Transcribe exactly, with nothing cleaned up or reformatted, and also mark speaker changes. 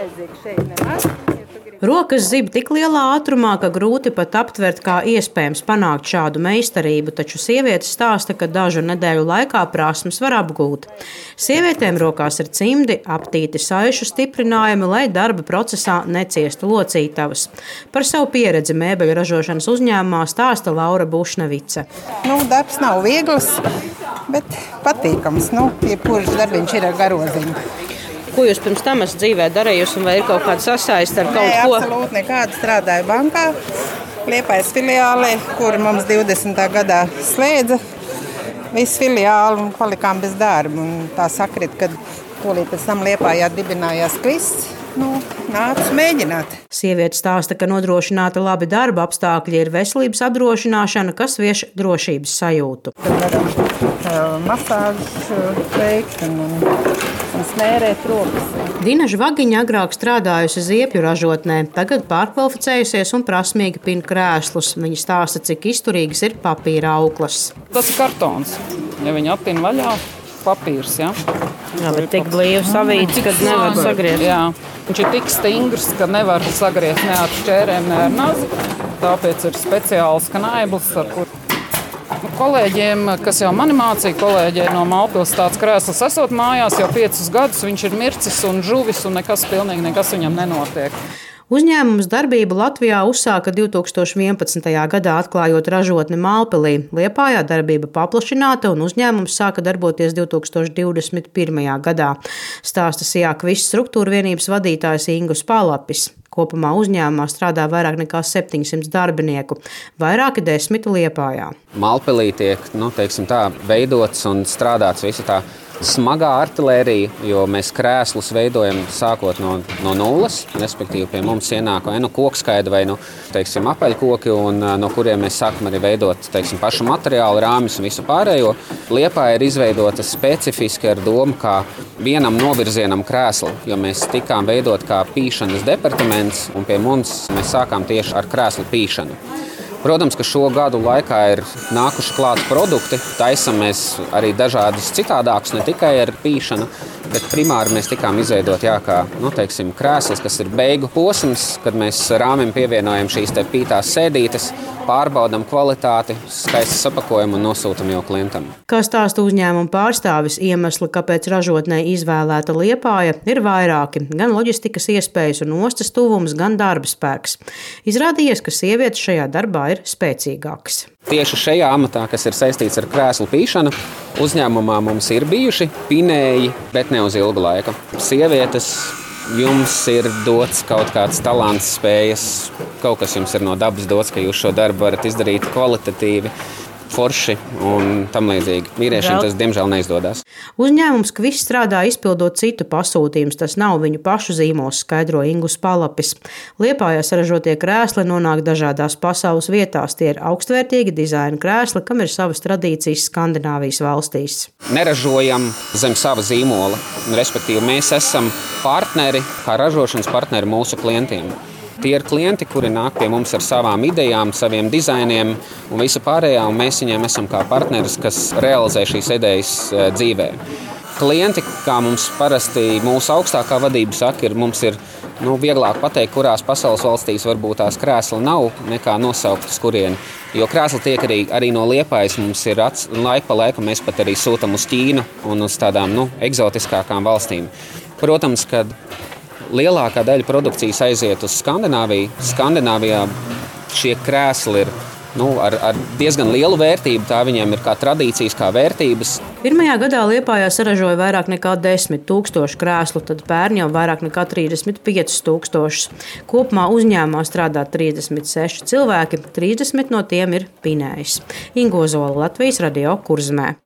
Speaker 1: vajadzīgs šeit nemaz.
Speaker 2: Rokas zib tik lielā ātrumā, ka grūti pat aptvert, kā iespējams panākt šādu meistarību, taču sievietes stāsta, ka dažu nedēļu laikā prasmes var apgūt. Sievietēm rokās ir cimdi, aptīti saišu stiprinājumi, lai darba procesā neciestu locītavas. Par savu pieredzi mēbeļu ražošanas uzņēmumā stāsta Laura Bušnevice.
Speaker 1: Nu, darbs nav viegls, bet patīkams. Nu, jebkurš darbiņš ir ar garoziņu.
Speaker 2: Ko jūs pirms tam esat dzīvē darījusi, un vai ir kaut kāda sasaiste ar kaut
Speaker 1: Nē,
Speaker 2: ko?
Speaker 1: Absolūti nekāda. Strādāju bankā, Liepājas filiālē, kur mums divdesmitā gadā slēdza visu filiālu un palikām bez darba. Un tā sakrit, kad tūlīt pēc tam Liepājā dibinājās Kvists. Nu, nācu mēģināt.
Speaker 2: Sieviete stāsta, ka nodrošināta labi darba apstākļi ir veselības apdrošināšana, kas vieš drošības sajūtu.
Speaker 1: Tad varam uh, masāžu veikt un, un, un smērēt rokas.
Speaker 2: Dina Žvagiņa agrāk strādājusi ziepju ražotnē, tagad pārkvalificējusies un prasmīgi pina krēslus. Viņa stāsta, cik izturīgas ir papīra auklas.
Speaker 3: Tas ir kartons. Ja viņi aptina vaļā, papīrs, ja?
Speaker 2: Jā, bet tik blīvi savīts, kad nevar sagriezt.
Speaker 3: Jā, viņš ir tik stingrs, ka nevar sagriezt ne ar šķērēm, ne ar nazi. Tāpēc ir speciāls knaiblis, ar kur kolēģiem, kas jau mani mācīja, kolēģiem no Malpils tāds krēsls esot mājās jau piecus gadus, viņš ir mircis un žuvis un nekas pilnīgi nekas viņam nenotiek.
Speaker 2: Uzņēmums darbību Latvijā uzsāka divi tūkstoši vienpadsmitajā gadā, atklājot ražotni Malpilī. Liepājā darbība paplašināta un uzņēmums sāka darboties divi tūkstoši divdesmit pirmajā gadā. Stāsta Sijā Kvists struktūra vienības vadītājs Ingus Palapis. Kopumā uzņēmumā strādā vairāk nekā septiņsimt darbinieku, vairāki desmiti Liepājā.
Speaker 4: Malpilī tiek, nu, teiksim tā, veidots un strādāts visa tā smagā artilērija, jo mēs krēslus veidojam sākot no, no nulles, respektīvi pie mums ienāk vai nu kokskaida vai nu, teiksim, apaļkoki, un no kuriem mēs sākam arī veidot, teiksim, pašu materiālu, rāmis un visu pārējo. Liepāja ir izveidota specifiski ar domu kā vienam novirzienam krēslu, jo mēs tikām veidot kā pīšanas departaments, un pie mums mēs sākām tieši ar krēslu pīšanu. Protams, ka šo gadu laikā ir nākuši klāt produkti, taisam mēs arī dažādus citādākus, ne tikai ar pīšanu, bet primāri mēs tikām izveidot, jā, kā, nu, teiksim, krēsls, kas ir beigu posms, kad mēs rāmim pievienojam šīs te pītās sēdītes, pārbaudam kvalitāti, skaisti sapakojam un nosūtam jau klientam.
Speaker 2: Kā stāsta uzņēmuma pārstāvis, iemesli, kāpēc ražotnē izvēlēta Liepāja, ir vairāki. Gan loģistikas iespējas un ostas tuvums, gan darba spēks. Izrādījies, ka sievietes šajā darbā ir spēcīgākas.
Speaker 4: Tieši šajā amatā, kas ir saistīts ar krēslu pīšanu, uzņēmumā mums ir bijuši pinēji, bet ne uz ilgu laiku. Sievietes, jums ir dots kaut kāds talants, spējas, kaut kas jums ir no dabas dots, ka jūs šo darbu varat izdarīt kvalitatīvi, forši un tam līdzīgi. Vīriešiem tas, diemžēl, neizdodas.
Speaker 2: Uzņēmums Kvists strādā izpildot citu pasūtījumus, tas nav viņu pašu zīmols, skaidro Ingus Palapis. Liepājā saražotie krēsli nonāk dažādās pasaules vietās. Tie ir augstvērtīgi dizaina krēsli, kam ir savas tradīcijas Skandināvijas valstīs.
Speaker 4: Neražojam zem sava zīmola, respektīvi mēs esam partneri, kā ražošanas partneri mūsu klientiem. Tie ir klienti, kuri nāk pie mums ar savām idejām, saviem dizainiem un visu pārējā, un mēs viņiem esam kā partneris, kas realizē šīs idejas dzīvē. Klienti, kā mums parasti mūsu augstākā vadība saka, ir, mums ir nu, vieglāk pateikt, kurās pasaules valstīs varbūt tās krēsli nav, nekā nosaukt uz kurieni. Jo krēsli tiek arī, arī no Liepājas, mums ir ats, laika pa laikam mēs pat arī sūtam uz Ķīnu un uz tādām nu, eksotiskākām valstīm. Protams, kad lielākā daļa produkcijas aiziet uz Skandināviju. Skandināvijā šie krēsli ir nu, ar, ar diezgan lielu vērtību. Tā viņiem ir kā tradīcijas, kā vērtības.
Speaker 2: Pirmajā gadā Liepājā saražoja vairāk nekā desmit tūkstoši krēslu, tad pērn jau vairāk nekā trīsdesmit piecus tūkstošus. Kopumā uzņēmumā strādā trīsdesmit seši cilvēki, trīsdesmit no tiem ir pinējs. Inga Ozola, Latvijas Radio, Kurzemē.